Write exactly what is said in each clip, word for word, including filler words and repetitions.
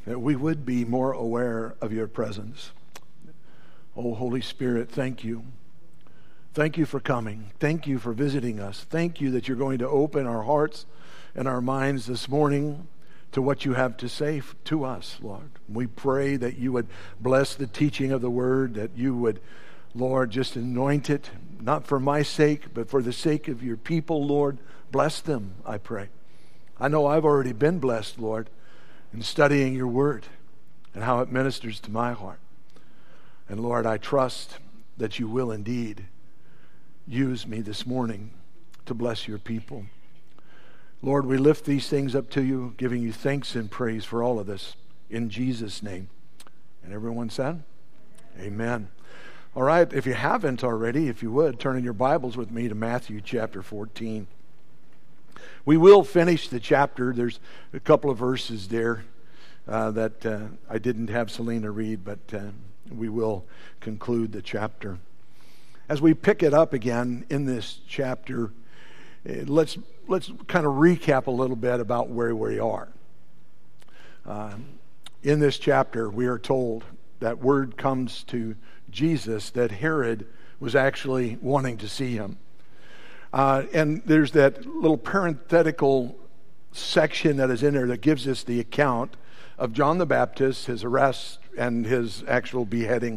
that we would be more aware of your presence. Oh, Holy Spirit, thank you. Thank you for coming. Thank you for visiting us. Thank you that you're going to open our hearts and our minds this morning to what you have to say to us, Lord. We pray that you would bless the teaching of the word, that you would, Lord, just anoint it, not for my sake, but for the sake of your people, Lord. Bless them, I pray. I know I've already been blessed, Lord, in studying your word and how it ministers to my heart. And Lord, I trust that you will indeed use me this morning to bless your people. Lord, we lift these things up to you, giving you thanks and praise for all of this in Jesus' name. And everyone said, amen. All right, if you haven't already, if you would, turn in your Bibles with me to Matthew chapter fourteen. We will finish the chapter. There's a couple of verses there uh, that uh, I didn't have Selena read, but uh, we will conclude the chapter. As we pick it up again in this chapter, let's let's kind of recap a little bit about where we are. Uh, in this chapter, we are told that word comes to Jesus that Herod was actually wanting to see him. Uh, and there's that little parenthetical section that is in there that gives us the account of John the Baptist, his arrest, and his actual beheading.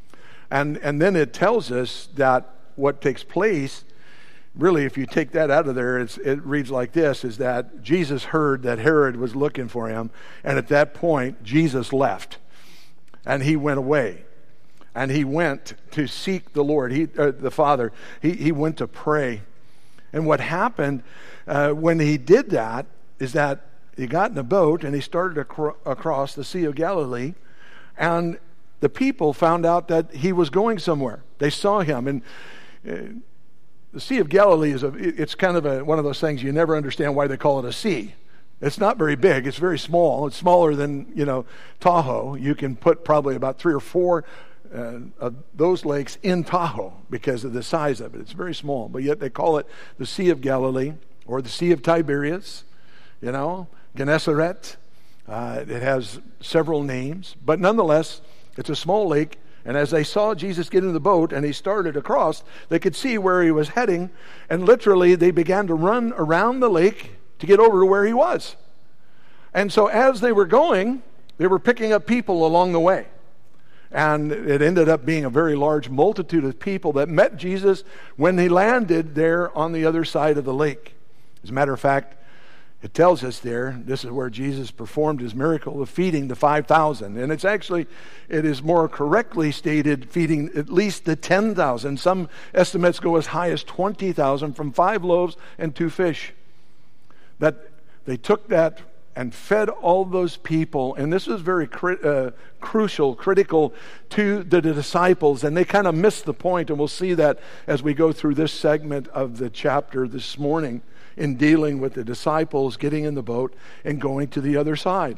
And and then it tells us that what takes place, really, if you take that out of there, it's, it reads like this, is that Jesus heard that Herod was looking for him, and at that point, Jesus left, and he went away. And he went to seek the Lord, he, uh, the Father. He, he went to pray. And what happened uh, when he did that is that he got in a boat and he started acro- across the Sea of Galilee, and the people found out that he was going somewhere. They saw him, and uh, the Sea of Galilee is a, it's kind of a, one of those things you never understand why they call it a sea. It's not very big. It's very small. It's smaller than, you know, Tahoe. You can put probably about three or four uh, of those lakes in Tahoe because of the size of it. It's very small, but yet they call it the Sea of Galilee or the Sea of Tiberias, you know, Gennesaret. Uh, it has several names, but nonetheless, it's a small lake. And as they saw Jesus get in the boat and he started across, they could see where he was heading, and literally they began to run around the lake to get over to where he was. And so as they were going, they were picking up people along the way. And it ended up being a very large multitude of people that met Jesus when he landed there on the other side of the lake. As a matter of fact, it tells us there, this is where Jesus performed his miracle of feeding the five thousand. And it's actually, it is more correctly stated, feeding at least the ten thousand. Some estimates go as high as twenty thousand from five loaves and two fish. That they took that and fed all those people. And this was very cri- uh, crucial, critical to the disciples. And they kind of missed the point. And we'll see that as we go through this segment of the chapter this morning, in dealing with the disciples getting in the boat and going to the other side.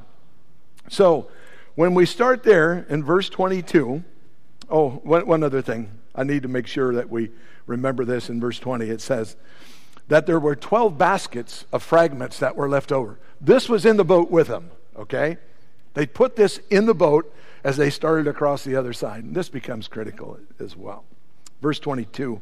So when we start there in verse twenty-two, oh, one, one other thing. I need to make sure that we remember this in verse twenty. It says that there were twelve baskets of fragments that were left over. This was in the boat with them, okay? They put this in the boat as they started across the other side. And this becomes critical as well. Verse twenty-two.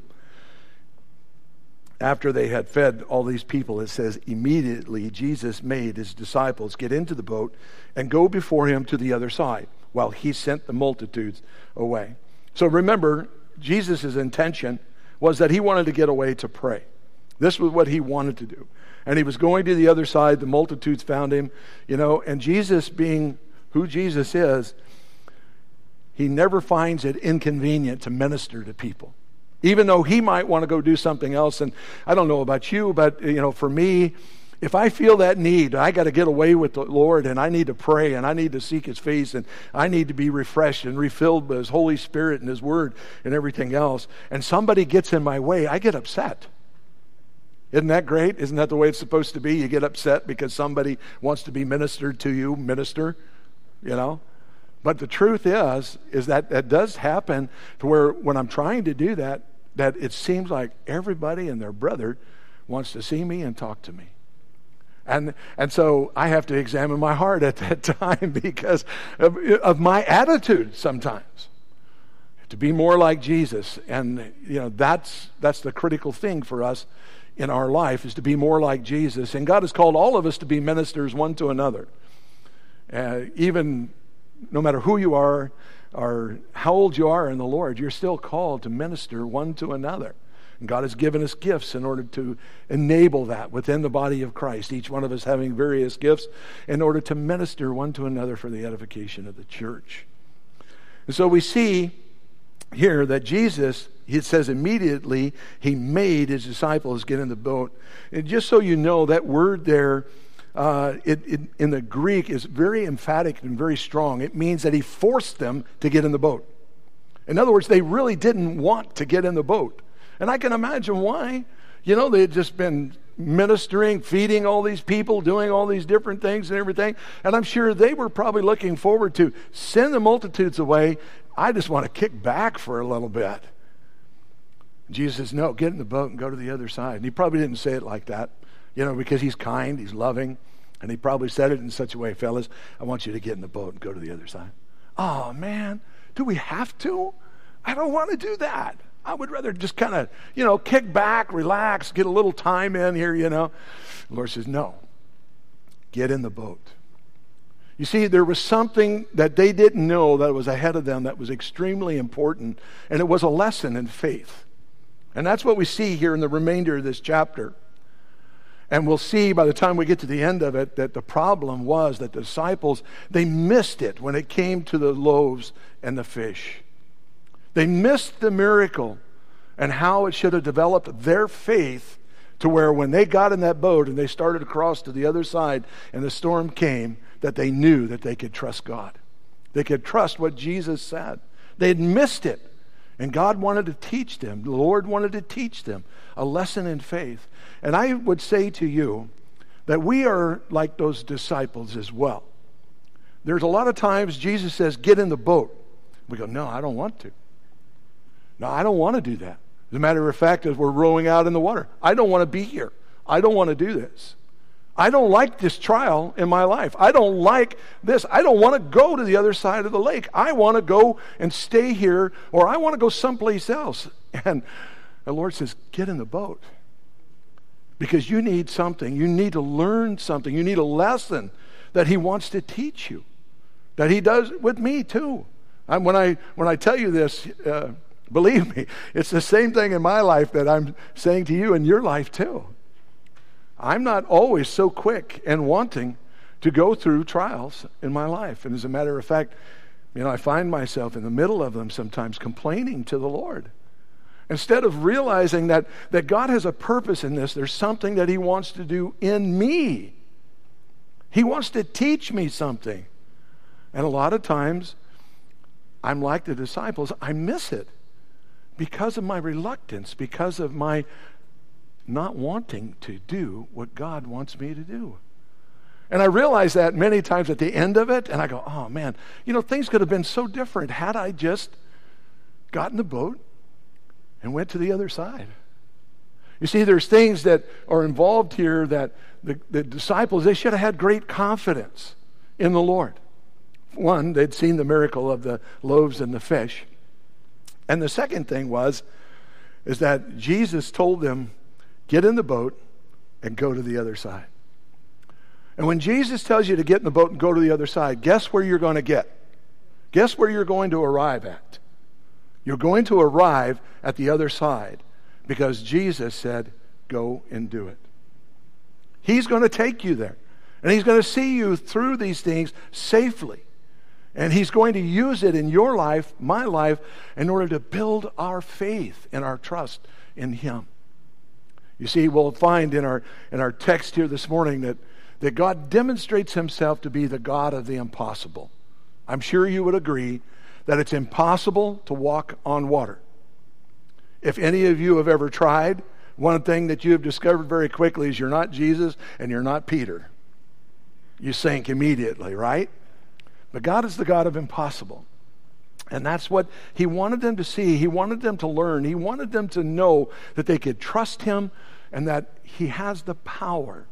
After they had fed all these people, it says, immediately Jesus made his disciples get into the boat and go before him to the other side, while he sent the multitudes away. So remember, Jesus' intention was that he wanted to get away to pray. This was what he wanted to do. And he was going to the other side. The multitudes found him, you know, and Jesus, being who Jesus is, he never finds it inconvenient to minister to people. Even though he might want to go do something else. And I don't know about you, but, you know, for me, if I feel that need, I got to get away with the Lord, and I need to pray, and I need to seek his face, and I need to be refreshed and refilled by his Holy Spirit and his word and everything else, and somebody gets in my way, I get upset. Isn't that great? Isn't that the way it's supposed to be? You get upset because somebody wants to be ministered to you, minister, you know? But the truth is, is that that does happen to where when I'm trying to do that, that it seems like everybody and their brother wants to see me and talk to me. And and so I have to examine my heart at that time because of, of my attitude sometimes. To be more like Jesus. And you know, that's that's the critical thing for us in our life, is to be more like Jesus. And God has called all of us to be ministers one to another. Uh, even no matter who you are or how old you are in the Lord, you're still called to minister one to another. And God has given us gifts in order to enable that within the body of Christ, each one of us having various gifts in order to minister one to another for the edification of the church. And so we see here that Jesus, it says immediately he made his disciples get in the boat. And just so you know, that word there uh, it, it, in the Greek is very emphatic and very strong. It means that he forced them to get in the boat. In other words, they really didn't want to get in the boat. And I can imagine why. You know, they had just been ministering, feeding all these people, doing all these different things and everything. And I'm sure they were probably looking forward to send the multitudes away. I just want to kick back for a little bit. Jesus says, no, get in the boat and go to the other side. And he probably didn't say it like that, you know, because he's kind, he's loving. And he probably said it in such a way, fellas, I want you to get in the boat and go to the other side. Oh, man, do we have to? I don't want to do that. I would rather just kind of, you know, kick back, relax, get a little time in here, you know. The Lord says, no, get in the boat. You see, there was something that they didn't know that was ahead of them that was extremely important, and it was a lesson in faith. And that's what we see here in the remainder of this chapter. And we'll see by the time we get to the end of it that the problem was that the disciples, they missed it when it came to the loaves and the fish. They missed the miracle and how it should have developed their faith to where when they got in that boat and they started across to the other side and the storm came, that they knew that they could trust God. They could trust what Jesus said. They had missed it. And God wanted to teach them. The Lord wanted to teach them a lesson in faith. And I would say to you that we are like those disciples as well. There's a lot of times Jesus says, get in the boat. We go, no, I don't want to. No, I don't want to do that. As a matter of fact, as we're rowing out in the water, I don't want to be here. I don't want to do this. I don't like this trial in my life. I don't like this. I don't want to go to the other side of the lake. I want to go and stay here, or I want to go someplace else. And the Lord says, get in the boat. Because you need something. You need to learn something. You need a lesson that he wants to teach you. That he does with me too. I, when I when I tell you this, uh, believe me, it's the same thing in my life that I'm saying to you in your life too. I'm not always so quick and wanting to go through trials in my life. And as a matter of fact, you know, I find myself in the middle of them sometimes complaining to the Lord. Instead of realizing that, that God has a purpose in this, there's something that he wants to do in me. He wants to teach me something. And a lot of times, I'm like the disciples, I miss it because of my reluctance, because of my not wanting to do what God wants me to do. And I realize that many times at the end of it, and I go, oh man, you know, things could have been so different had I just got in the boat and went to the other side. You see, there's things that are involved here that the, the disciples, they should have had great confidence in the Lord. One, they'd seen the miracle of the loaves and the fish. And the second thing was, is that Jesus told them, get in the boat and go to the other side. And when Jesus tells you to get in the boat and go to the other side, guess where you're going to get? Guess where you're going to arrive at? You're going to arrive at the other side because Jesus said, go and do it. He's going to take you there. And he's going to see you through these things safely. And he's going to use it in your life, my life, in order to build our faith and our trust in him. You see, we'll find in our in our text here this morning that, that God demonstrates himself to be the God of the impossible. I'm sure you would agree that it's impossible to walk on water. If any of you have ever tried, one thing that you have discovered very quickly is you're not Jesus and you're not Peter. You sink immediately, right? But God is the God of impossible. And that's what he wanted them to see. He wanted them to learn. He wanted them to know that they could trust him and that he has the power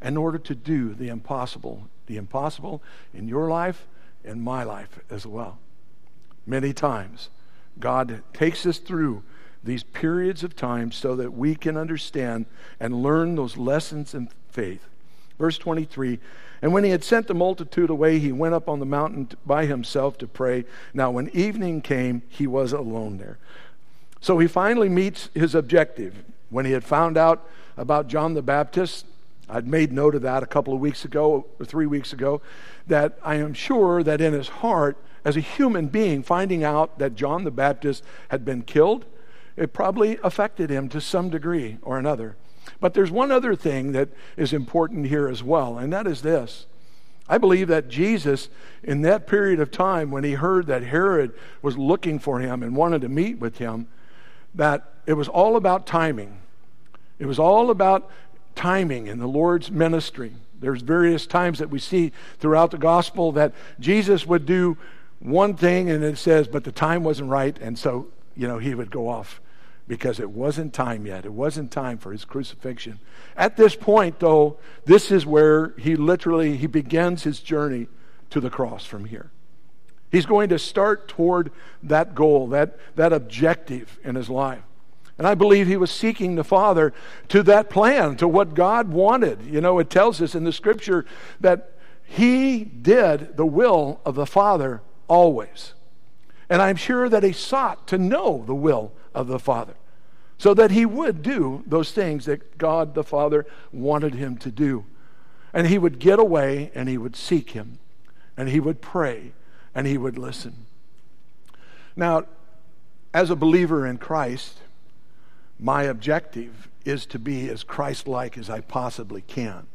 in order to do the impossible, the impossible in your life and my life as well. Many times, God takes us through these periods of time so that we can understand and learn those lessons in faith. Verse twenty-three, and when he had sent the multitude away, he went up on the mountain by himself to pray. Now when evening came, he was alone there. So he finally meets his objective. When he had found out about John the Baptist, I'd made note of that a couple of weeks ago, or three weeks ago, that I am sure that in his heart, as a human being, finding out that John the Baptist had been killed, it probably affected him to some degree or another. But there's one other thing that is important here as well, and that is this. I believe that Jesus, in that period of time when he heard that Herod was looking for him and wanted to meet with him, that it was all about timing. It was all about timing in the Lord's ministry. There's various times that we see throughout the gospel that Jesus would do one thing and it says, but the time wasn't right, and so, you know, he would go off because it wasn't time yet. It wasn't time for his crucifixion. At this point, though, this is where he literally, he begins his journey to the cross from here. He's going to start toward that goal, that, that objective in his life. And I believe he was seeking the Father to that plan, to what God wanted. You know, it tells us in the Scripture that he did the will of the Father always. And I'm sure that he sought to know the will of the Father so that he would do those things that God the Father wanted him to do. And he would get away and he would seek him and he would pray and he would listen. Now, as a believer in Christ, my objective is to be as Christ-like as I possibly can.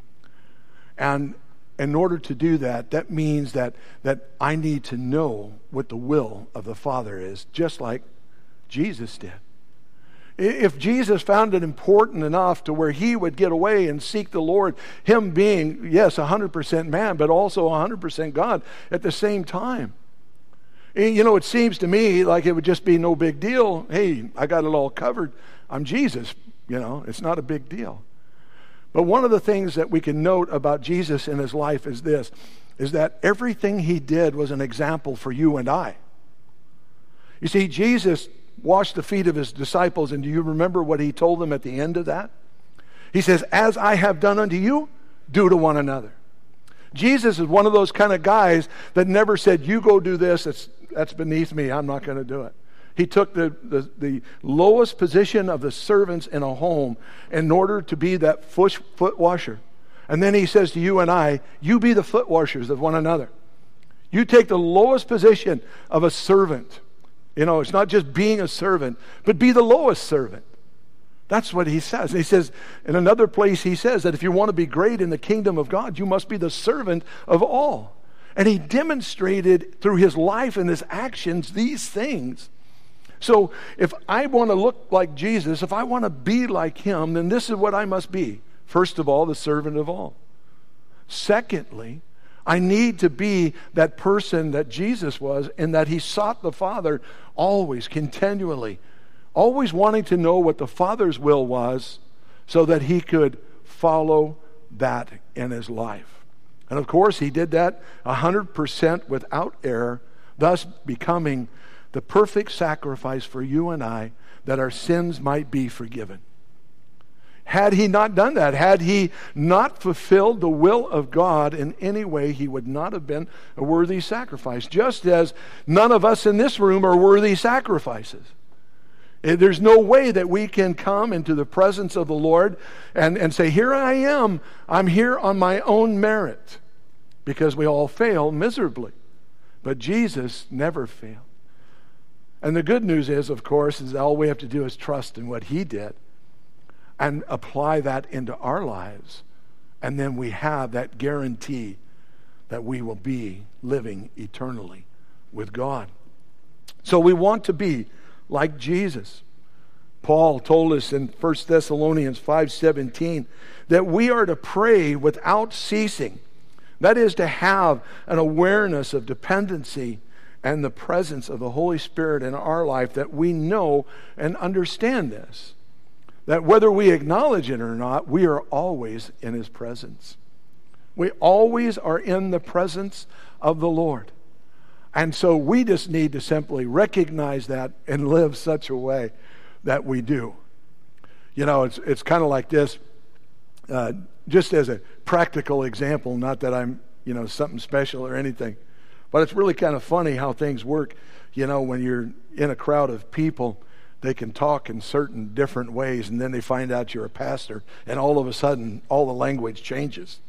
And in order to do that, that means that, that I need to know what the will of the Father is, just like Jesus did. If Jesus found it important enough to where he would get away and seek the Lord, him being, yes, one hundred percent man, but also one hundred percent God at the same time. You know, it seems to me like it would just be no big deal. Hey, I got it all covered. I'm Jesus. You know, it's not a big deal. But one of the things that we can note about Jesus in his life is this, is that everything he did was an example for you and I. You see, Jesus washed the feet of his disciples, and do you remember what he told them at the end of that? He says, as I have done unto you, do to one another. Jesus is one of those kind of guys that never said, you go do this, that's, that's beneath me, I'm not going to do it. He took the, the, the lowest position of the servants in a home in order to be that foot, foot washer. And then he says to you and I, you be the foot washers of one another. You take the lowest position of a servant. You know, it's not just being a servant, but be the lowest servant. That's what he says. He says, in another place he says that if you want to be great in the kingdom of God, you must be the servant of all. And he demonstrated through his life and his actions these things. So if I want to look like Jesus, if I want to be like him, then this is what I must be. First of all, the servant of all. Secondly, I need to be that person that Jesus was, in that he sought the Father always, continually, always wanting to know what the Father's will was so that he could follow that in his life. And of course, he did that one hundred percent without error, thus becoming the perfect sacrifice for you and I, that our sins might be forgiven. Had he not done that, had he not fulfilled the will of God in any way, he would not have been a worthy sacrifice, just as none of us in this room are worthy sacrifices. There's no way that we can come into the presence of the Lord and, and say, here I am, I'm here on my own merit, because we all fail miserably. But Jesus never failed. And the good news is, of course, is all we have to do is trust in what he did and apply that into our lives. And then we have that guarantee that we will be living eternally with God. So we want to be like Jesus. Paul told us in First Thessalonians five seventeen that we are to pray without ceasing. That is, to have an awareness of dependency and the presence of the Holy Spirit in our life, that we know and understand this. that whether we acknowledge it or not, we are always in His presence. We always are in the presence of the Lord. And so we just need to simply recognize that and live such a way that we do. You know, it's it's kind of like this, uh, just as a practical example, not that I'm, you know, something special or anything, but it's really kind of funny how things work. You know, when you're in a crowd of people, they can talk in certain different ways, and then they find out you're a pastor, and all of a sudden, all the language changes.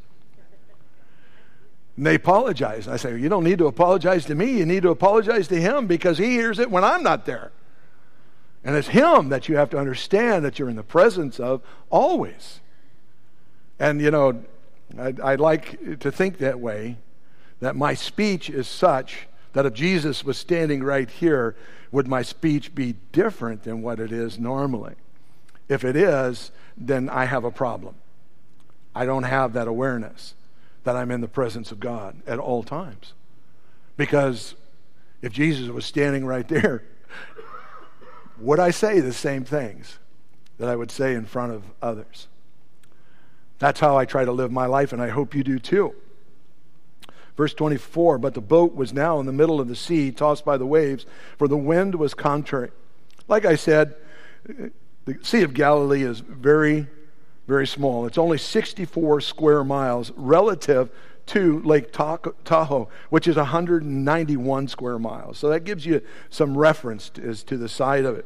And they apologize. I say, you don't need to apologize to me. You need to apologize to Him, because He hears it when I'm not there. And it's Him that you have to understand that you're in the presence of always. And, you know, I'd, I'd like to think that way, that my speech is such that if Jesus was standing right here, would my speech be different than what it is normally? If it is, then I have a problem. I don't have that awareness that I'm in the presence of God at all times. Because if Jesus was standing right there, would I say the same things that I would say in front of others? That's how I try to live my life, and I hope you do too. Verse twenty-four, but the boat was now in the middle of the sea, tossed by the waves, for the wind was contrary. Like I said, the Sea of Galilee is very, very small. It's only sixty-four square miles relative to Lake Tahoe, which is one hundred ninety-one square miles. So that gives you some reference as to the side of it.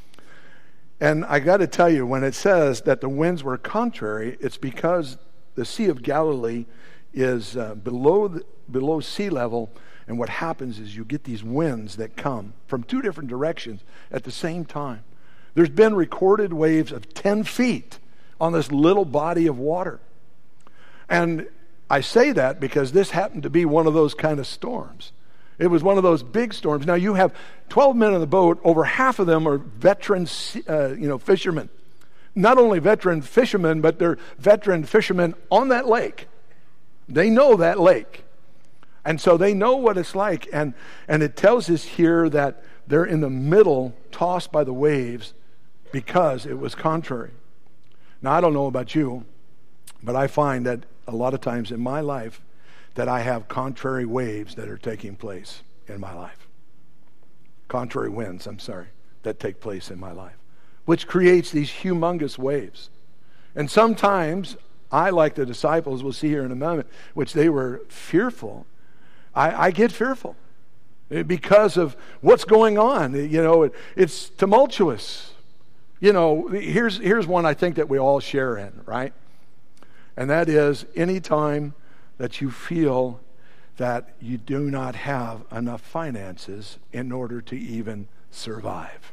And I got to tell you, when it says that the winds were contrary, it's because the Sea of Galilee is uh, below the, below sea level, and what happens is you get these winds that come from two different directions at the same time. There's been recorded waves of ten feet on this little body of water. And I say that because this happened to be one of those kind of storms. It was one of those big storms. Now you have twelve men on the boat. Over half of them are veteran, uh, you know, fishermen. Not only veteran fishermen, but they're veteran fishermen on that lake. They know that lake. And so they know what it's like. And, and it tells us here that they're in the middle, tossed by the waves, because it was contrary. Now, I don't know about you, but I find that a lot of times in my life that I have contrary waves that are taking place in my life. Contrary winds, I'm sorry, that take place in my life, which creates these humongous waves. And sometimes I, like the disciples, we'll see here in a moment, which they were fearful. I, I get fearful because of what's going on. You know, it, it's tumultuous. You know, here's here's one I think that we all share in, right? And that is any time that you feel that you do not have enough finances in order to even survive.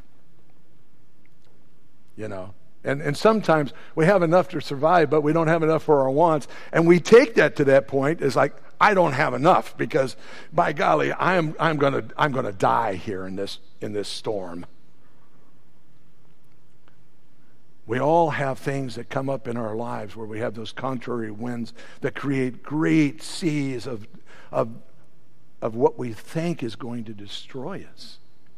You know, and, and sometimes we have enough to survive, but we don't have enough for our wants. And we take that to that point as like, I don't have enough because, by golly, I'm I'm gonna I'm gonna die here in this in this storm. We all have things that come up in our lives where we have those contrary winds that create great seas of, of, of what we think is going to destroy us.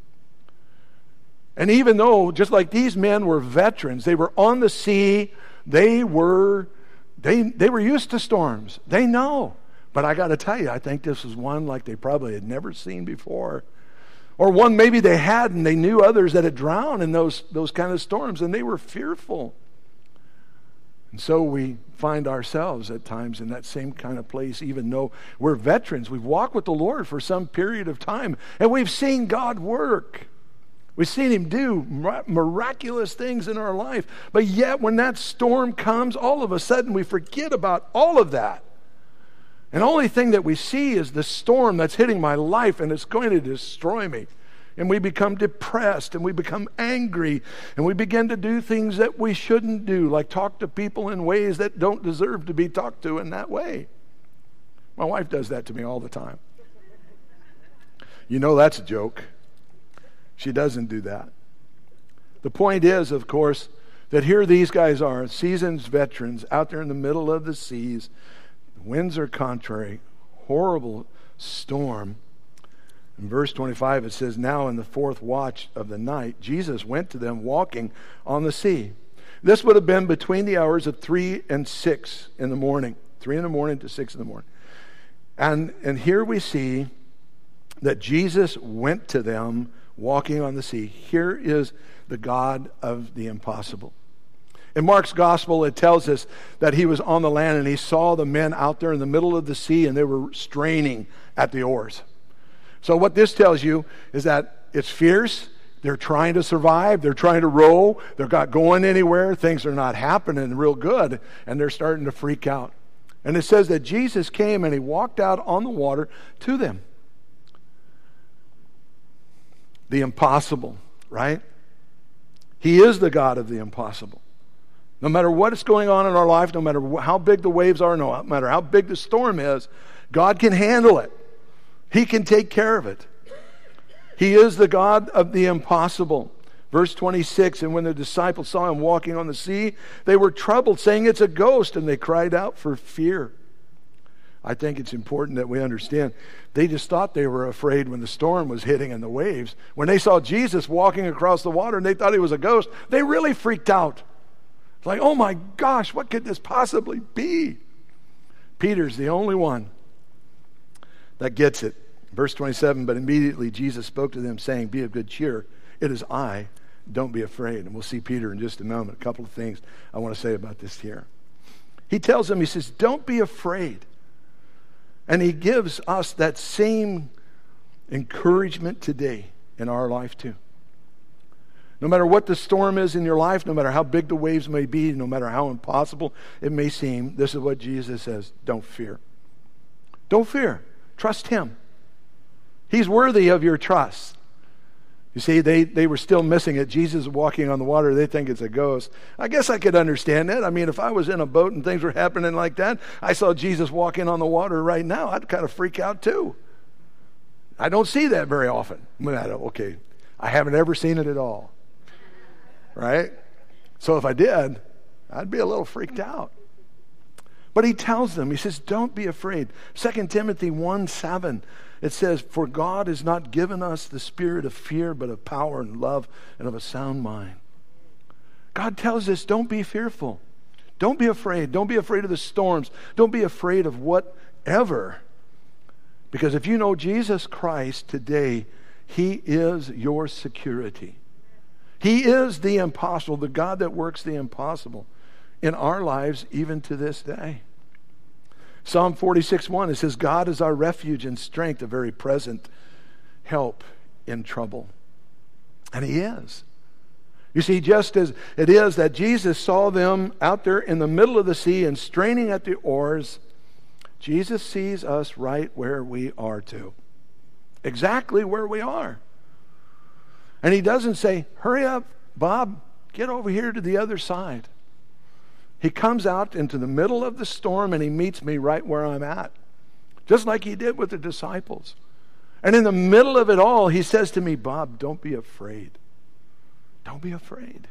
And even though, just like these men were veterans, they were on the sea, they were, they, they were used to storms. They know. But I got to tell you, I think this was one like they probably had never seen before. Or one maybe they had and they knew others that had drowned in those, those kind of storms, and they were fearful. And so we find ourselves at times in that same kind of place, even though we're veterans. We've walked with the Lord for some period of time, and we've seen God work. We've seen Him do miraculous things in our life. But yet when that storm comes, all of a sudden we forget about all of that. And the only thing that we see is the storm that's hitting my life, and it's going to destroy me. And we become depressed, and we become angry, and we begin to do things that we shouldn't do, like talk to people in ways that don't deserve to be talked to in that way. My wife does that to me all the time. You know that's a joke. She doesn't do that. The point is, of course, that here these guys are, seasoned veterans, out there in the middle of the seas. Winds are contrary, horrible storm. In verse twenty-five it says, now in the fourth watch of the night, Jesus went to them walking on the sea. This would have been between the hours of three and six in the morning. Three in the morning to six in the morning. And, and here we see that Jesus went to them walking on the sea. Here is the God of the impossible. In Mark's gospel, it tells us that he was on the land and he saw the men out there in the middle of the sea and they were straining at the oars. So what this tells you is that it's fierce. They're trying to survive. They're trying to row. They're not going anywhere. Things are not happening real good. And they're starting to freak out. And it says that Jesus came and he walked out on the water to them. The impossible, right? He is the God of the impossible. No matter what is going on in our life, no matter how big the waves are, no matter how big the storm is, God can handle it. He can take care of it. He is the God of the impossible. Verse twenty-six, and when the disciples saw him walking on the sea, they were troubled, saying, "It's a ghost," and they cried out for fear. I think it's important that we understand. They just thought they were afraid when the storm was hitting and the waves. When they saw Jesus walking across the water and they thought he was a ghost, they really freaked out. It's like, oh my gosh, what could this possibly be? Peter's the only one that gets it. Verse twenty-seven, but immediately Jesus spoke to them, saying, "Be of good cheer. It is I. Don't be afraid." And we'll see Peter in just a moment. A couple of things I want to say about this here. He tells them, he says, don't be afraid. And he gives us that same encouragement today in our life too. No matter what the storm is in your life, no matter how big the waves may be, no matter how impossible it may seem, this is what Jesus says: don't fear. Don't fear. Trust him. He's worthy of your trust. You see, they, they were still missing it. Jesus walking on the water, they think it's a ghost. I guess I could understand that. I mean, if I was in a boat and things were happening like that, I saw Jesus walking on the water right now, I'd kind of freak out too. I don't see that very often. Okay, I haven't ever seen it at all. Right? So if I did, I'd be a little freaked out. But he tells them, he says, don't be afraid. Second Timothy one seven, it says, for God has not given us the spirit of fear, but of power and love and of a sound mind. God tells us, don't be fearful. Don't be afraid. Don't be afraid of the storms. Don't be afraid of whatever. Because if you know Jesus Christ today, he is your security. He is the impossible, the God that works the impossible in our lives even to this day. Psalm forty-six one, it says, God is our refuge and strength, a very present help in trouble. And he is. You see, just as it is that Jesus saw them out there in the middle of the sea and straining at the oars, Jesus sees us right where we are too. Exactly where we are. And he doesn't say, hurry up, Bob, get over here to the other side. He comes out into the middle of the storm and he meets me right where I'm at. Just like he did with the disciples. And in the middle of it all, he says to me, Bob, don't be afraid. Don't be afraid.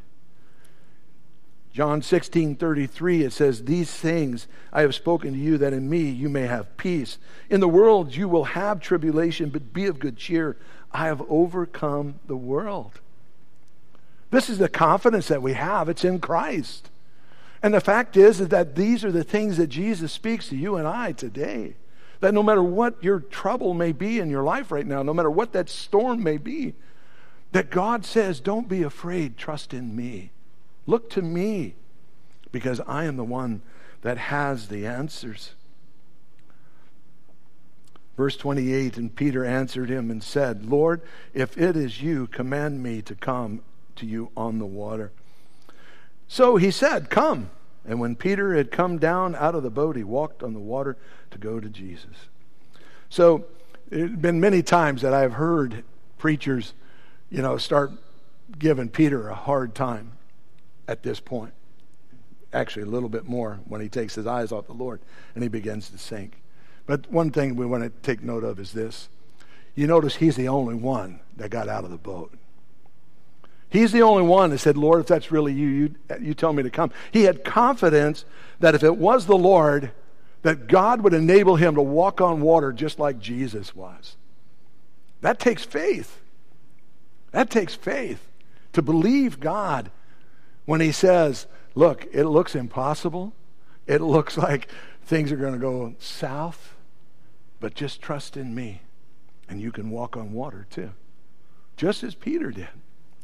John sixteen thirty-three, it says, these things I have spoken to you, that in me you may have peace. In the world you will have tribulation, but be of good cheer. I have overcome the world. This is the confidence that we have. It's in Christ. And the fact is, is that these are the things that Jesus speaks to you and I today. That no matter what your trouble may be in your life right now, no matter what that storm may be, that God says, don't be afraid, trust in me. Look to me, because I am the one that has the answers. Verse twenty-eight, and Peter answered him and said, Lord, if it is you, command me to come to you on the water. So he said, come. And when Peter had come down out of the boat, he walked on the water to go to Jesus. So there have been many times that I've heard preachers, you know, start giving Peter a hard time at this point. Actually, a little bit more when he takes his eyes off the Lord and he begins to sink. But one thing we want to take note of is this. You notice he's the only one that got out of the boat. He's the only one that said, Lord, if that's really you, you, you tell me to come. He had confidence that if it was the Lord, that God would enable him to walk on water just like Jesus was. That takes faith. That takes faith to believe God when he says look, it looks impossible. It looks like things are going to go south, but just trust in me, and you can walk on water too, just as Peter did.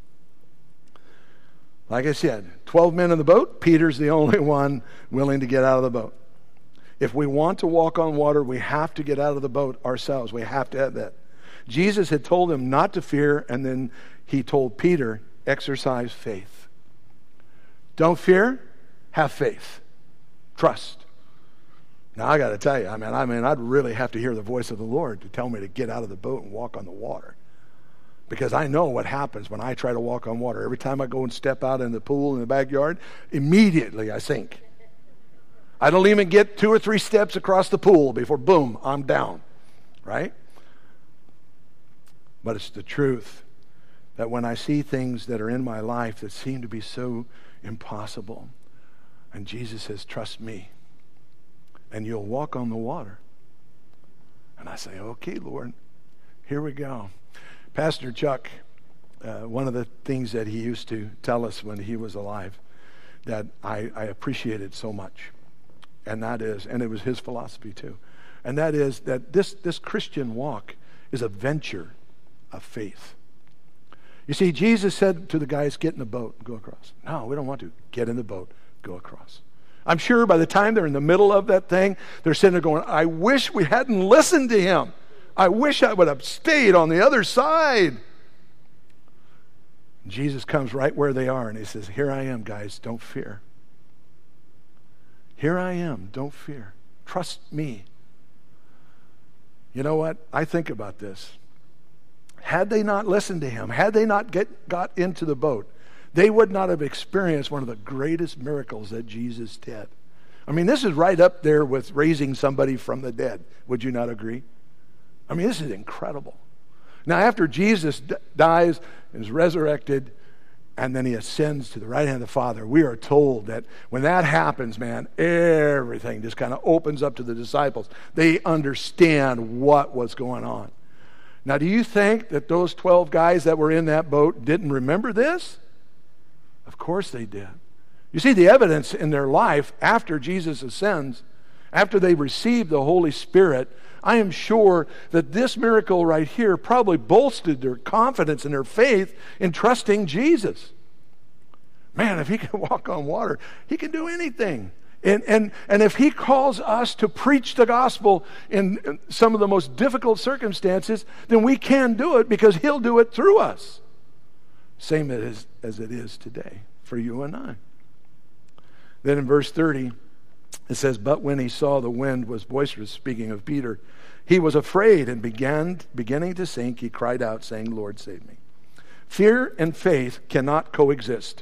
Like I said, twelve men in the boat. Peter's the only one willing to get out of the boat. If we want to walk on water, we have to get out of the boat ourselves. We have to have that. Jesus had told him not to fear, and then he told Peter, exercise faith. Don't fear, have faith. Trust. Now, I got to tell you, I mean, I mean, I'd really have to hear the voice of the Lord to tell me to get out of the boat and walk on the water. Because I know what happens when I try to walk on water. Every time I go and step out in the pool in the backyard, immediately I sink. I don't even get two or three steps across the pool before, boom, I'm down. Right? But it's the truth that when I see things that are in my life that seem to be so impossible, and Jesus says, trust me, and you'll walk on the water. And I say, okay, Lord, here we go. Pastor Chuck, uh, one of the things that he used to tell us when he was alive that I, I appreciated so much, and that is, and it was his philosophy too, and that is that this, this Christian walk is a venture of faith. You see, Jesus said to the guys, get in the boat and go across. No, we don't want to. Get in the boat, go across. I'm sure by the time they're in the middle of that thing, they're sitting there going, I wish we hadn't listened to him. I wish I would have stayed on the other side. Jesus comes right where they are, and he says, here I am, guys, don't fear. Here I am, don't fear. Trust me. You know what? I think about this. Had they not listened to him, had they not get, got into the boat, they would not have experienced one of the greatest miracles that Jesus did. I mean, this is right up there with raising somebody from the dead. Would you not agree? I mean, this is incredible. Now, after Jesus d- dies and is resurrected, and then he ascends to the right hand of the Father, we are told that when that happens, man, everything just kind of opens up to the disciples. They understand what was going on. Now, do you think that those twelve guys that were in that boat didn't remember this? Of course they did. You see, the evidence in their life after Jesus ascends, after they receive the Holy Spirit, I am sure that this miracle right here probably bolstered their confidence and their faith in trusting Jesus. Man, if he can walk on water, he can do anything. And, and, and if he calls us to preach the gospel in some of the most difficult circumstances, then we can do it because he'll do it through us. Same as, as it is today for you and I. Then in verse thirty, it says, but when he saw the wind was boisterous, speaking of Peter, he was afraid and began beginning to sink. He cried out, saying, Lord, save me. Fear and faith cannot coexist.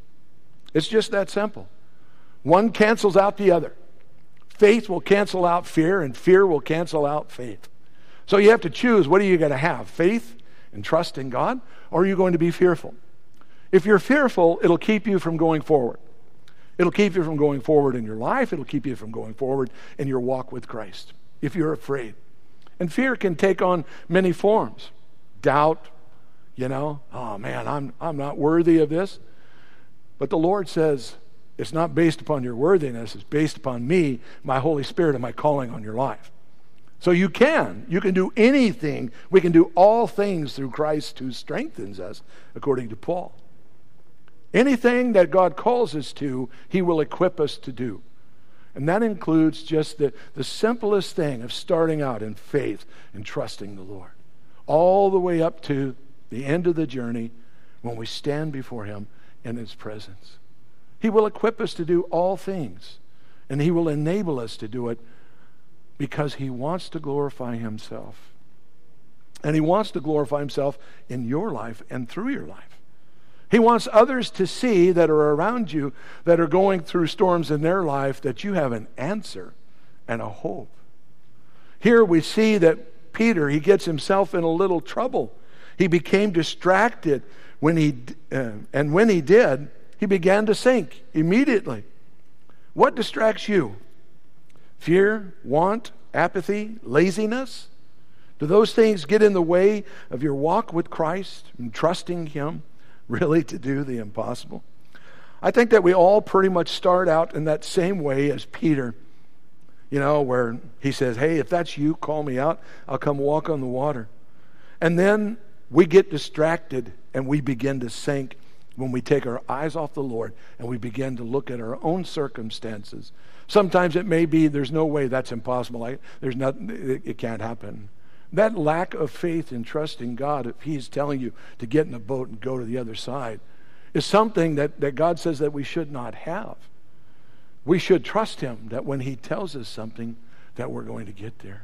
It's just that simple. One cancels out the other. Faith will cancel out fear, and fear will cancel out faith. So you have to choose, what are you going to have? Faith and trust in God, or are you going to be fearful? If you're fearful, it'll keep you from going forward. It'll keep you from going forward in your life. It'll keep you from going forward in your walk with Christ, if you're afraid. And fear can take on many forms. Doubt, you know, oh man, I'm, I'm not worthy of this. But the Lord says, it's not based upon your worthiness. It's based upon me, my Holy Spirit, and my calling on your life. So you can. You can do anything. We can do all things through Christ who strengthens us, according to Paul. Anything that God calls us to, he will equip us to do. And that includes just the, the simplest thing of starting out in faith and trusting the Lord. All the way up to the end of the journey when we stand before him in his presence. He will equip us to do all things. And he will enable us to do it because he wants to glorify himself. And he wants to glorify himself in your life and through your life. He wants others to see that are around you, that are going through storms in their life, that you have an answer and a hope. Here we see that Peter, he gets himself in a little trouble. He became distracted when he, uh, and when he did, he began to sink immediately. What distracts you? Fear, want, apathy, laziness? Do those things get in the way of your walk with Christ and trusting him really to do the impossible? I think that we all pretty much start out in that same way as Peter, you know, where he says, hey, if that's you, call me out. I'll come walk on the water. And then we get distracted and we begin to sink when we take our eyes off the Lord and we begin to look at our own circumstances. Sometimes it may be there's no way, that's impossible. I, there's not, it, it can't happen. That lack of faith and trust in God, if He's telling you to get in a boat and go to the other side, is something that, that God says that we should not have. We should trust Him that when He tells us something, that we're going to get there.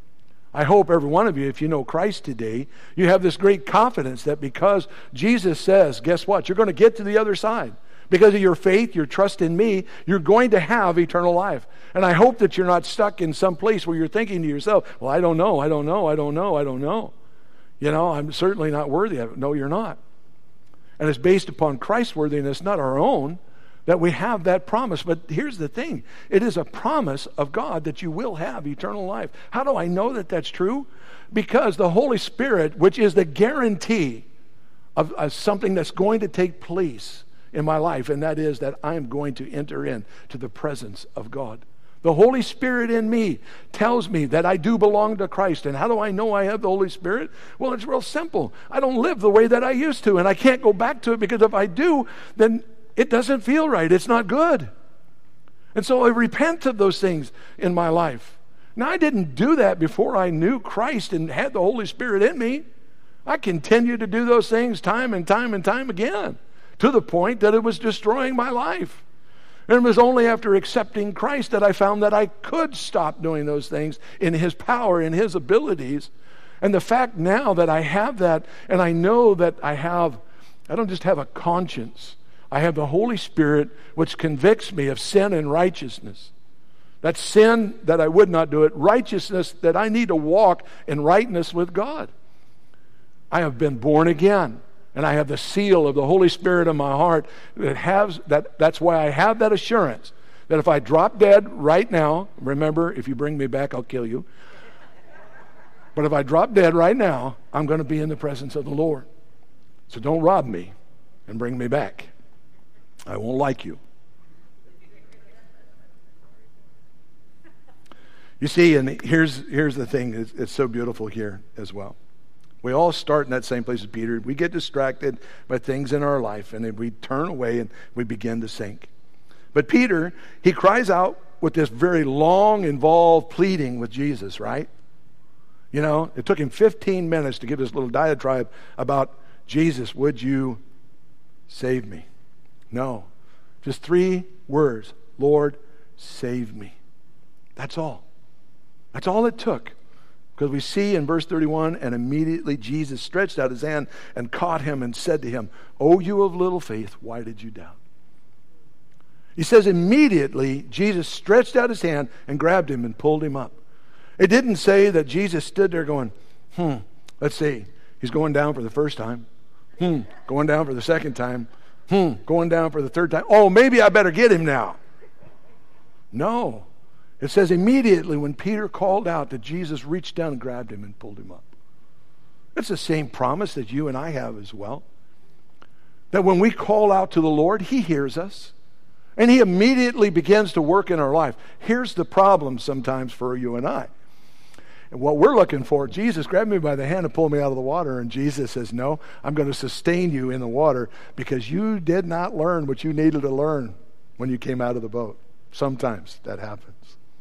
I hope every one of you, if you know Christ today, you have this great confidence that because Jesus says, guess what? You're going to get to the other side. Because of your faith, your trust in me, you're going to have eternal life. And I hope that you're not stuck in some place where you're thinking to yourself, well, I don't know, I don't know, I don't know, I don't know. You know, I'm certainly not worthy of it. No, you're not. And it's based upon Christ's worthiness, not our own, that we have that promise. But here's the thing. It is a promise of God that you will have eternal life. How do I know that that's true? Because the Holy Spirit, which is the guarantee of, of something that's going to take place in my life, and that is that I'm going to enter into the presence of God. The Holy Spirit in me tells me that I do belong to Christ. And how do I know I have the Holy Spirit? Well, it's real simple. I don't live the way that I used to, and I can't go back to it, because if I do, then it doesn't feel right. It's not good. And so I repent of those things in my life. Now, I didn't do that before I knew Christ and had the Holy Spirit in me. I continued to do those things time and time and time again, to the point that it was destroying my life. And it was only after accepting Christ that I found that I could stop doing those things in His power, in His abilities. And the fact now that I have that, and I know that I have, I don't just have a conscience, I have the Holy Spirit which convicts me of sin and righteousness. That's sin that I would not do it, righteousness that I need to walk in rightness with God. I have been born again. And I have the seal of the Holy Spirit in my heart that has that. That's why I have that assurance that if I drop dead right now, remember, if you bring me back, I'll kill you. But if I drop dead right now, I'm going to be in the presence of the Lord. So don't rob me and bring me back. I won't like you. You see, and here's here's the thing. It's, it's so beautiful here as well. We all start in that same place as Peter. We get distracted by things in our life, and then we turn away and we begin to sink. But Peter, he cries out with this very long, involved pleading with Jesus, right? You know, it took him fifteen minutes to give this little diatribe about, Jesus, would you save me? No. Just three words. Lord, save me. That's all. That's all it took. Because we see in verse thirty-one, and immediately Jesus stretched out His hand and caught him and said to him, O you of little faith, why did you doubt? He says immediately Jesus stretched out His hand and grabbed him and pulled him up. It didn't say that Jesus stood there going, hmm, let's see, he's going down for the first time. Hmm, going down for the second time. Hmm, going down for the third time. Oh, maybe I better get him now. No. It says immediately when Peter called out that Jesus reached down and grabbed him and pulled him up. It's the same promise that you and I have as well. That when we call out to the Lord, He hears us. And He immediately begins to work in our life. Here's the problem sometimes for you and I. And what we're looking for, Jesus grabbed me by the hand and pulled me out of the water. And Jesus says, no, I'm going to sustain you in the water because you did not learn what you needed to learn when you came out of the boat. Sometimes that happens.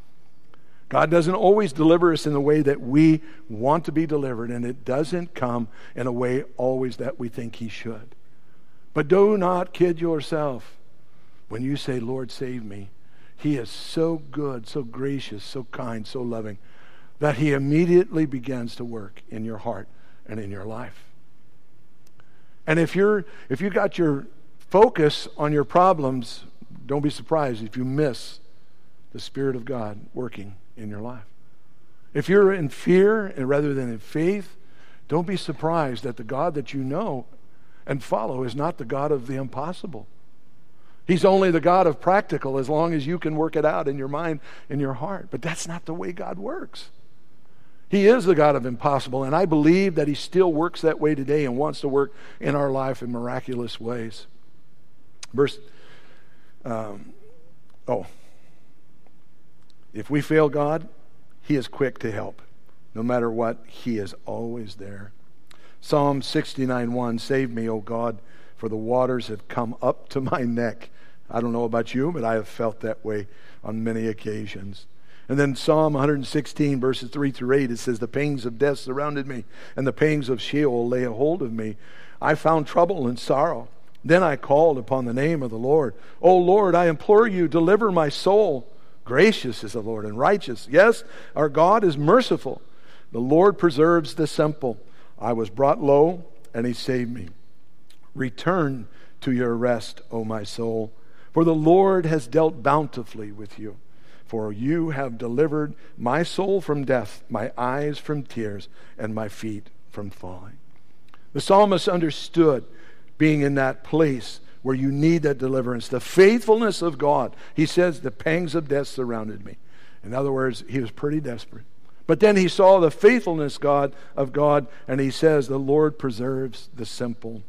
God doesn't always deliver us in the way that we want to be delivered, and it doesn't come in a way always that we think He should. But do not kid yourself. When you say, Lord, save me, He is so good, so gracious, so kind, so loving, that He immediately begins to work in your heart and in your life. And if you're if you got your focus on your problems, don't be surprised if you miss the Spirit of God working in your life. If you're in fear and rather than in faith, don't be surprised that the God that you know and follow is not the God of the impossible. He's only the God of practical as long as you can work it out in your mind, in your heart. But that's not the way God works. He is the God of impossible, and I believe that He still works that way today and wants to work in our life in miraculous ways. Verse Um, oh, if we fail God, He is quick to help. No matter what, He is always there. Psalm sixty-nine one, save me, O God, for the waters have come up to my neck. I don't know about you, but I have felt that way on many occasions. And then Psalm one sixteen, verses three through eight, it says, the pangs of death surrounded me, and the pangs of Sheol lay a hold of me. I found trouble and sorrow. Then I called upon the name of the Lord. O Lord, I implore you, deliver my soul. Gracious is the Lord and righteous. Yes, our God is merciful. The Lord preserves the simple. I was brought low, and He saved me. Return to your rest, O my soul, for the Lord has dealt bountifully with you. For you have delivered my soul from death, my eyes from tears, and my feet from falling. The psalmist understood being in that place where you need that deliverance, the faithfulness of God. He says, the pangs of death surrounded me. In other words, he was pretty desperate. But then he saw the faithfulness God of God, and he says, the Lord preserves the simple.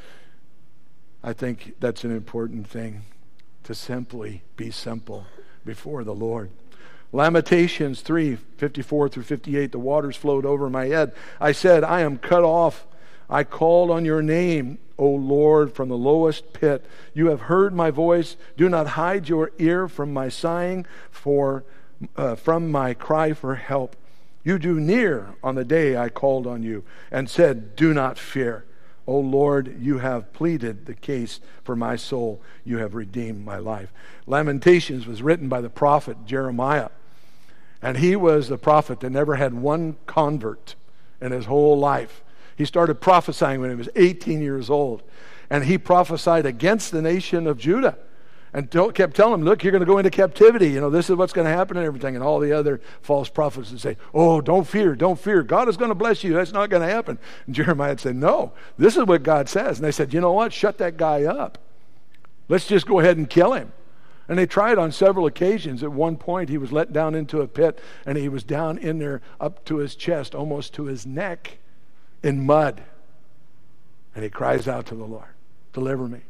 I think that's an important thing, to simply be simple before the Lord. Lamentations three, fifty-four through fifty-eight, the waters flowed over my head. I said, I am cut off. I called on your name, O Lord, from the lowest pit. You have heard my voice. Do not hide your ear from my sighing, for uh, from my cry for help. You drew near on the day I called on you and said, do not fear. O Lord, you have pleaded the case for my soul. You have redeemed my life. Lamentations was written by the prophet Jeremiah. And he was the prophet that never had one convert in his whole life. He started prophesying when he was eighteen years old. And he prophesied against the nation of Judah. And told, kept telling them, look, you're going to go into captivity. You know, this is what's going to happen and everything. And all the other false prophets would say, oh, don't fear, don't fear. God is going to bless you. That's not going to happen. And Jeremiah would say, no, this is what God says. And they said, you know what? Shut that guy up. Let's just go ahead and kill him. And they tried on several occasions. At one point, he was let down into a pit, and he was down in there up to his chest, almost to his neck, in mud. And he cries out to the Lord, deliver me.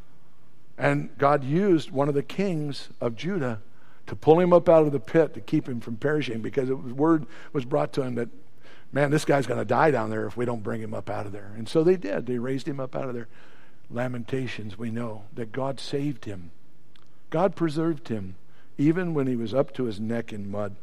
And God used one of the kings of Judah to pull him up out of the pit to keep him from perishing, because it was, word was brought to him that, man, this guy's going to die down there if we don't bring him up out of there. And so they did. They raised him up out of there. Lamentations, we know that God saved him. God preserved him, even when he was up to his neck in mud.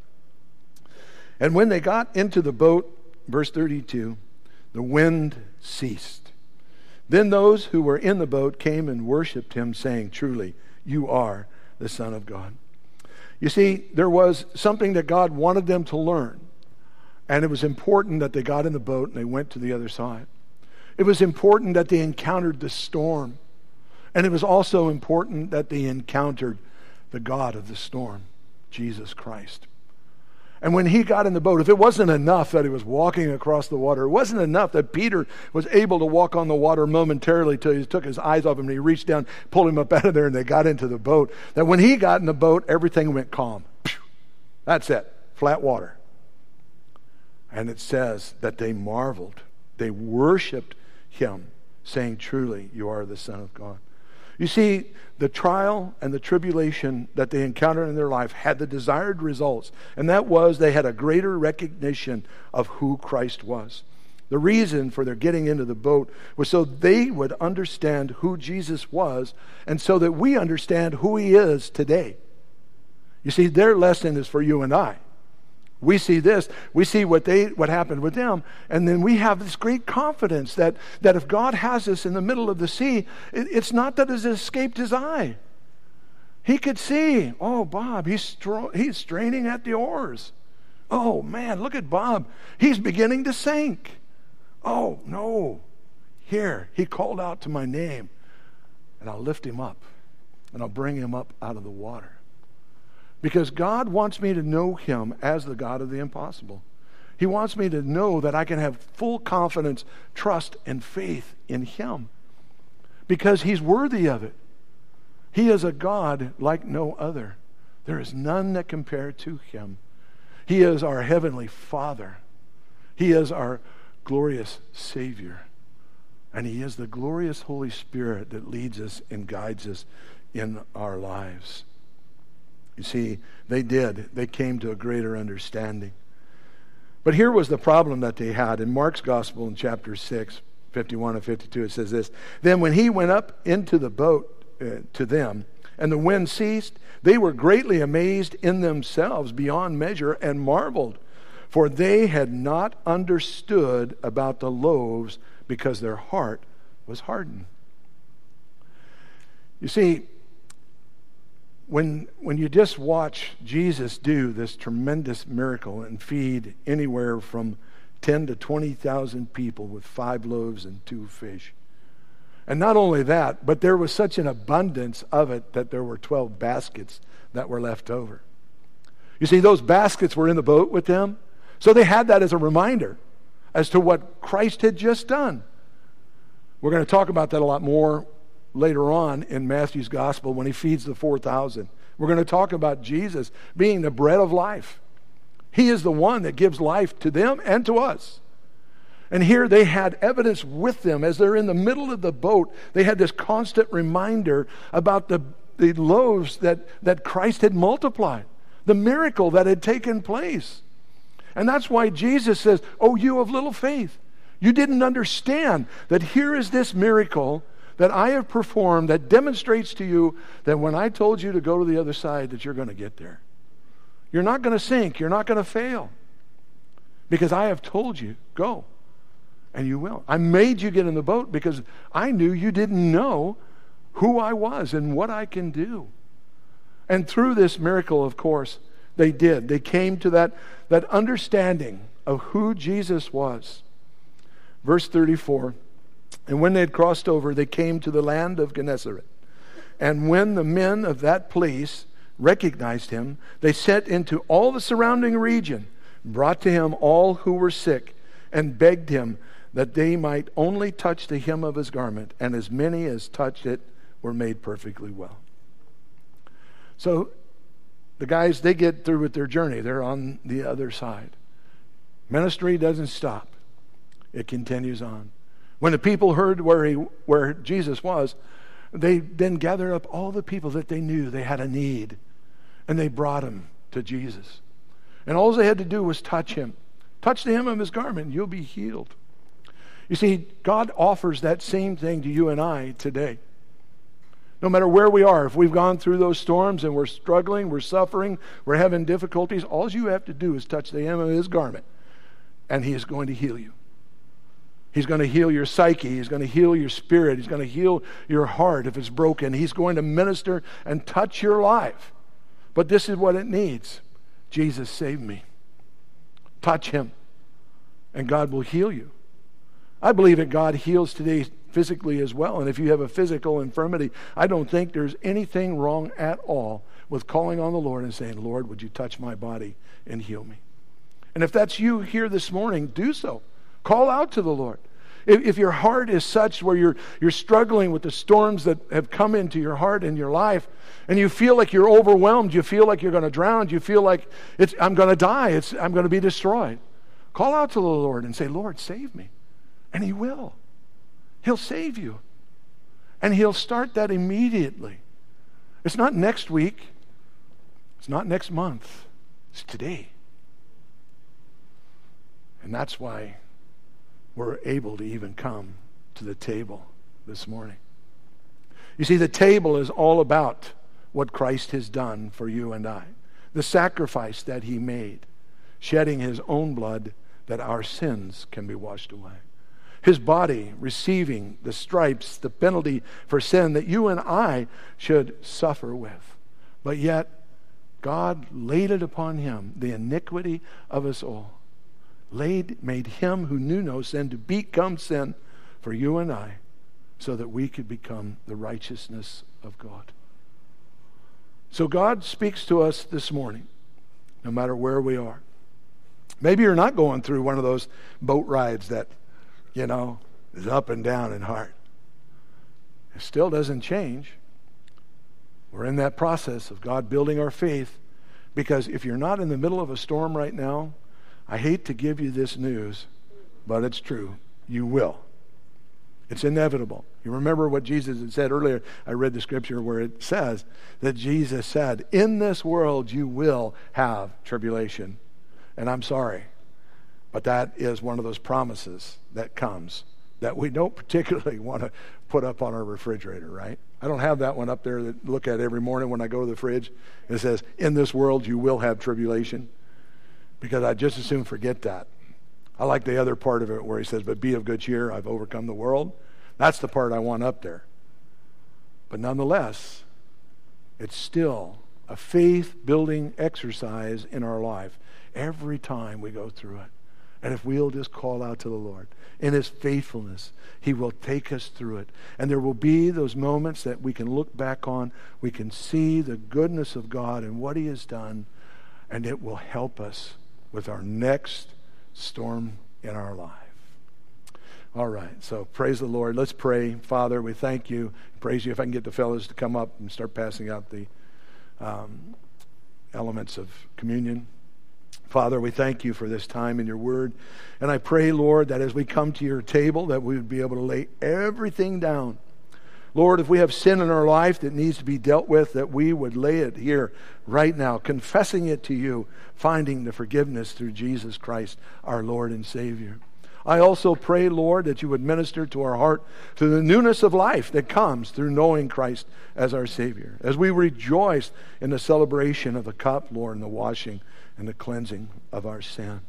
And when they got into the boat, verse thirty-two, the wind ceased. Then those who were in the boat came and worshiped him, saying, truly, you are the Son of God. You see, there was something that God wanted them to learn. And it was important that they got in the boat and they went to the other side. It was important that they encountered the storm. And it was also important that they encountered the God of the storm, Jesus Christ. And when he got in the boat, if it wasn't enough that he was walking across the water, it wasn't enough that Peter was able to walk on the water momentarily till he took his eyes off him and he reached down, pulled him up out of there, and they got into the boat. That when he got in the boat, everything went calm. That's it. Flat water. And it says that they marveled. They worshiped him, saying, truly, you are the Son of God. You see, the trial and the tribulation that they encountered in their life had the desired results, and that was they had a greater recognition of who Christ was. The reason for their getting into the boat was so they would understand who Jesus was, and so that we understand who he is today. You see, their lesson is for you and I. We see this, we see what they what happened with them, and then we have this great confidence that, that if God has us in the middle of the sea, it, it's not that it escaped his eye. He could see, oh, Bob, he's, stro- he's straining at the oars. Oh, man, look at Bob. He's beginning to sink. Oh, no. Here, he called out to my name, and I'll lift him up, and I'll bring him up out of the water. Because God wants me to know him as the God of the impossible. He wants me to know that I can have full confidence, trust, and faith in him. Because he's worthy of it. He is a God like no other. There is none that compare to him. He is our heavenly Father. He is our glorious Savior. And he is the glorious Holy Spirit that leads us and guides us in our lives. You see, they did. They came to a greater understanding. But here was the problem that they had. In Mark's Gospel in chapter six, fifty-one and fifty-two, it says this: Then when he went up into the boat uh, to them, and the wind ceased, they were greatly amazed in themselves beyond measure and marveled, for they had not understood about the loaves because their heart was hardened. You see, when, when you just watch Jesus do this tremendous miracle and feed anywhere from ten to twenty thousand people with five loaves and two fish, and not only that, but there was such an abundance of it that there were twelve baskets that were left over. You see, those baskets were in the boat with them, so they had that as a reminder as to what Christ had just done. We're going to talk about that a lot more later on in Matthew's Gospel when he feeds the four thousand. We're going to talk about Jesus being the bread of life. He is the one that gives life to them and to us. And here they had evidence with them as they're in the middle of the boat. They had this constant reminder about the, the loaves that, that Christ had multiplied, the miracle that had taken place. And that's why Jesus says, "Oh, you of little faith, you didn't understand that here is this miracle that I have performed that demonstrates to you that when I told you to go to the other side, that you're going to get there. You're not going to sink. You're not going to fail. Because I have told you, go. And you will. I made you get in the boat because I knew you didn't know who I was and what I can do." And through this miracle, of course, they did. They came to that, that understanding of who Jesus was. Verse thirty-four, "And when they had crossed over, they came to the land of Gennesaret. And when the men of that place recognized him, they sent into all the surrounding region, brought to him all who were sick, and begged him that they might only touch the hem of his garment, and as many as touched it were made perfectly well." So the guys, they get through with their journey. They're on the other side. Ministry doesn't stop. It continues on. When the people heard where he, where Jesus was, they then gathered up all the people that they knew they had a need, and they brought him to Jesus. And all they had to do was touch him. Touch the hem of his garment, and you'll be healed. You see, God offers that same thing to you and I today. No matter where we are, if we've gone through those storms and we're struggling, we're suffering, we're having difficulties, all you have to do is touch the hem of his garment, and he is going to heal you. He's going to heal your psyche. He's going to heal your spirit. He's going to heal your heart if it's broken. He's going to minister and touch your life. But this is what it needs. Jesus, save me. Touch him, and God will heal you. I believe that God heals today physically as well. And if you have a physical infirmity, I don't think there's anything wrong at all with calling on the Lord and saying, "Lord, would you touch my body and heal me?" And if that's you here this morning, do so. Call out to the Lord. If, if your heart is such where you're, you're struggling with the storms that have come into your heart and your life, and you feel like you're overwhelmed, you feel like you're going to drown, you feel like it's, I'm going to die, it's, I'm going to be destroyed, call out to the Lord and say, "Lord, save me." And he will. He'll save you. And he'll start that immediately. It's not next week. It's not next month. It's today. And that's why we're able to even come to the table this morning. You see, the table is all about what Christ has done for you and I. The sacrifice that he made, shedding his own blood that our sins can be washed away. His body receiving the stripes, the penalty for sin that you and I should suffer with. But yet, God laid it upon him, the iniquity of us all. Laid, made him who knew no sin to become sin for you and I, so that we could become the righteousness of God. So God speaks to us this morning, no matter where we are. Maybe you're not going through one of those boat rides that, you know, is up and down and hard. It still doesn't change. We're in that process of God building our faith, because if you're not in the middle of a storm right now, I hate to give you this news, but it's true. You will. It's inevitable. You remember what Jesus had said earlier. I read the scripture where it says that Jesus said, in this world you will have tribulation. And I'm sorry, but that is one of those promises that comes that we don't particularly want to put up on our refrigerator, right? I don't have that one up there that I look at every morning when I go to the fridge. It says, in this world you will have tribulation, because I just as soon forget that. I like the other part of it where he says, but be of good cheer, I've overcome the world. That's the part I want up there. But nonetheless, it's still a faith-building exercise in our life every time we go through it. And if we'll just call out to the Lord in his faithfulness, he will take us through it. And there will be those moments that we can look back on. We can see the goodness of God and what he has done. And it will help us with our next storm in our life. All right, so praise the Lord. Let's pray. Father, we thank you. Praise you. If I can get the fellows to come up and start passing out the um, elements of communion. Father, we thank you for this time in your word. And I pray, Lord, that as we come to your table, that we would be able to lay everything down. Lord, if we have sin in our life that needs to be dealt with, that we would lay it here right now, confessing it to you, finding the forgiveness through Jesus Christ, our Lord and Savior. I also pray, Lord, that you would minister to our heart through the newness of life that comes through knowing Christ as our Savior. As we rejoice in the celebration of the cup, Lord, and the washing and the cleansing of our sin.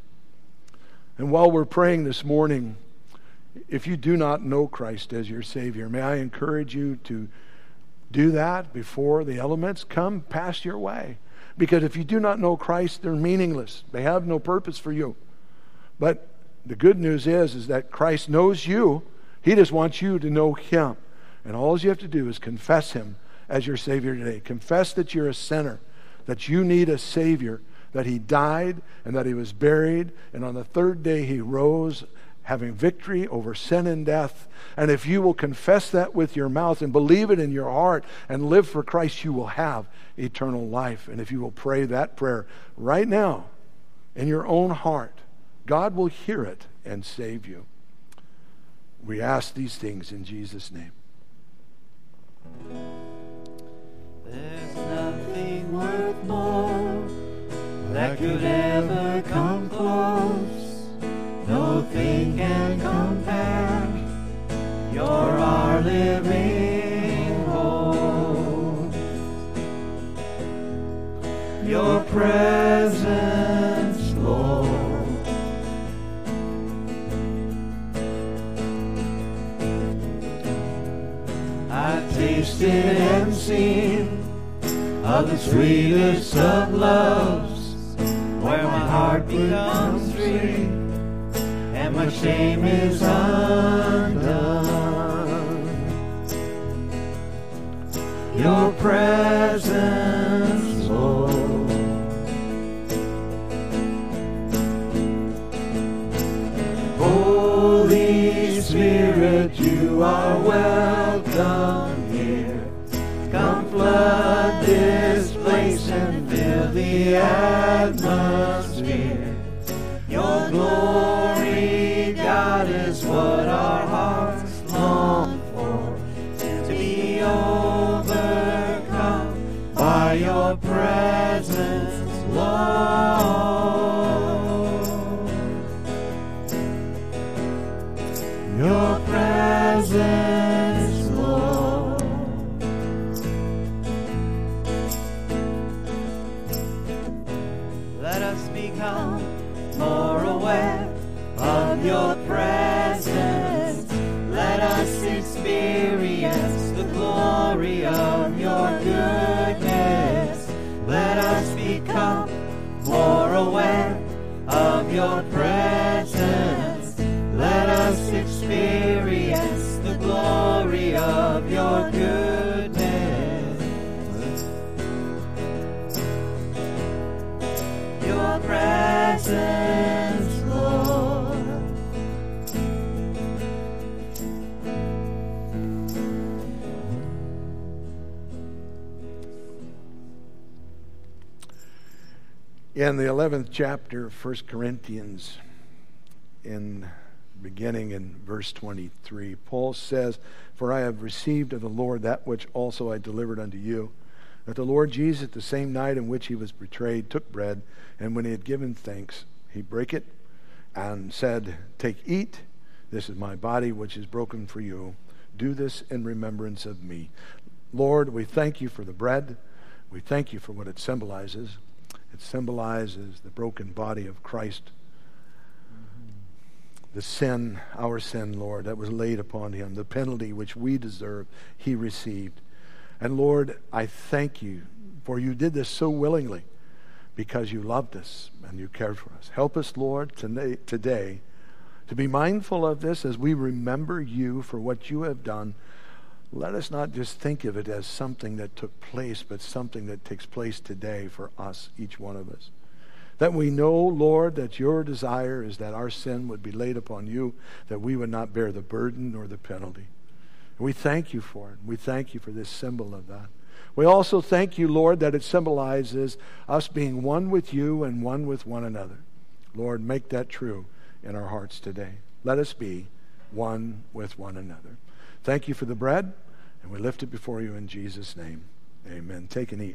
And while we're praying this morning, if you do not know Christ as your Savior, may I encourage you to do that before the elements come past your way. Because if you do not know Christ, they're meaningless. They have no purpose for you. But the good news is, is that Christ knows you. He just wants you to know him. And all you have to do is confess him as your Savior today. Confess that you're a sinner, that you need a Savior, that he died and that he was buried, and on the third day he rose, having victory over sin and death. And if you will confess that with your mouth and believe it in your heart and live for Christ, you will have eternal life. And if you will pray that prayer right now in your own heart, God will hear it and save you. We ask these things in Jesus' name. There's nothing worth more that could ever come close. No thing can compare. You're our living hope. Your presence, Lord. I've tasted and seen of the sweetest of loves, where my heart becomes free and my shame is undone. Your presence, Lord. Holy Spirit, you are welcome here. Come flood this place and fill the atmosphere. Your glory, God, is what our hearts long for, to be overcome by your presence, Lord. Your presence, Lord. Let us become more aware of your presence. Let us experience the glory of your goodness. Let us become more aware of your presence. Let us experience the glory of your goodness. Your presence, Lord. In the eleventh chapter of First Corinthians, in beginning in verse twenty-three. Paul says, "For I have received of the Lord that which also I delivered unto you, that the Lord Jesus, the same night in which he was betrayed, took bread, and when he had given thanks, he brake it, and said, Take, eat, this is my body which is broken for you. Do this in remembrance of me." Lord, we thank you for the bread. We thank you for what it symbolizes. It symbolizes the broken body of Christ. The sin, our sin, Lord, that was laid upon him, the penalty which we deserve, he received. And Lord, I thank you, for you did this so willingly because you loved us and you cared for us. Help us, Lord, today, today to be mindful of this as we remember you for what you have done. Let us not just think of it as something that took place, but something that takes place today for us, each one of us. That we know, Lord, that your desire is that our sin would be laid upon you, that we would not bear the burden nor the penalty. And we thank you for it. We thank you for this symbol of that. We also thank you, Lord, that it symbolizes us being one with you and one with one another. Lord, make that true in our hearts today. Let us be one with one another. Thank you for the bread, and we lift it before you in Jesus' name. Amen. Take and eat.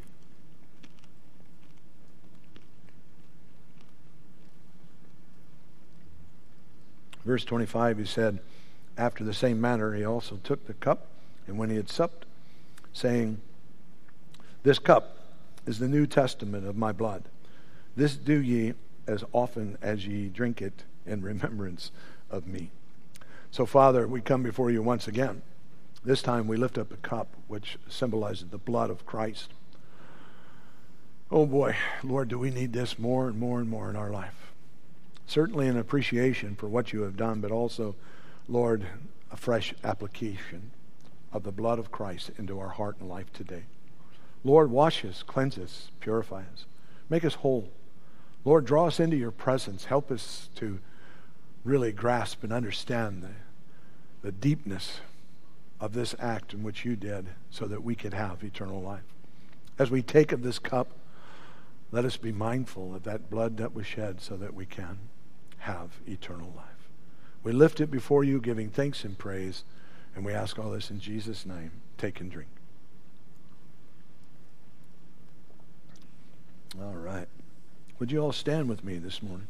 Verse twenty-five, he said, "After the same manner he also took the cup, and when he had supped, saying, This cup is the New Testament of my blood. This do ye as often as ye drink it in remembrance of me." So, Father, we come before you once again. This time we lift up a cup which symbolizes the blood of Christ. Oh boy, Lord, do we need this more and more and more in our life. Certainly an appreciation for what you have done, but also, Lord, a fresh application of the blood of Christ into our heart and life today. Lord, wash us, cleanse us, purify us, make us whole. Lord, draw us into your presence. Help us to really grasp and understand the, the deepness of this act in which you did so that we could have eternal life. As we take of this cup, let us be mindful of that blood that was shed so that we can have eternal life. We lift it before you, giving thanks and praise, and we ask all this in Jesus' name. Take and drink. All right. Would you all stand with me this morning?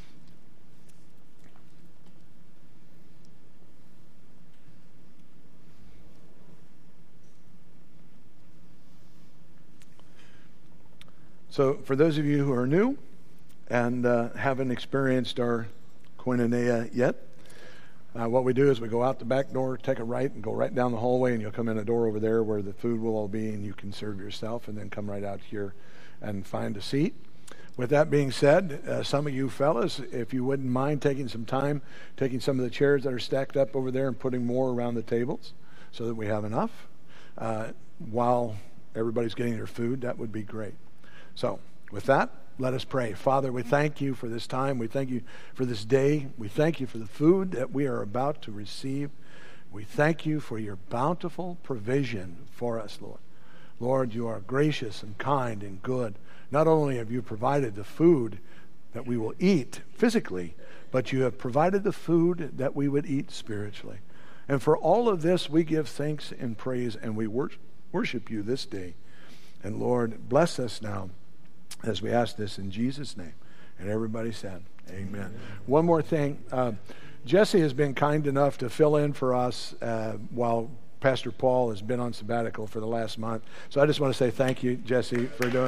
So for those of you who are new and uh, haven't experienced our koinonia yet, uh, what we do is we go out the back door, take a right, and go right down the hallway, and you'll come in a door over there where the food will all be, and you can serve yourself, and then come right out here and find a seat. With that being said, uh, some of you fellas, if you wouldn't mind taking some time, taking some of the chairs that are stacked up over there and putting more around the tables so that we have enough uh, while everybody's getting their food, that would be great. So, with that, let us pray. Father, we thank you for this time. We thank you for this day. We thank you for the food that we are about to receive. We thank you for your bountiful provision for us, Lord. Lord, you are gracious and kind and good. Not only have you provided the food that we will eat physically, but you have provided the food that we would eat spiritually. And for all of this, we give thanks and praise, and we wor- worship you this day. And Lord, bless us now as we ask this in Jesus' name. And everybody said, amen. Amen. One more thing. Uh, Jesse has been kind enough to fill in for us uh, while Pastor Paul has been on sabbatical for the last month. So I just want to say thank you, Jesse, for doing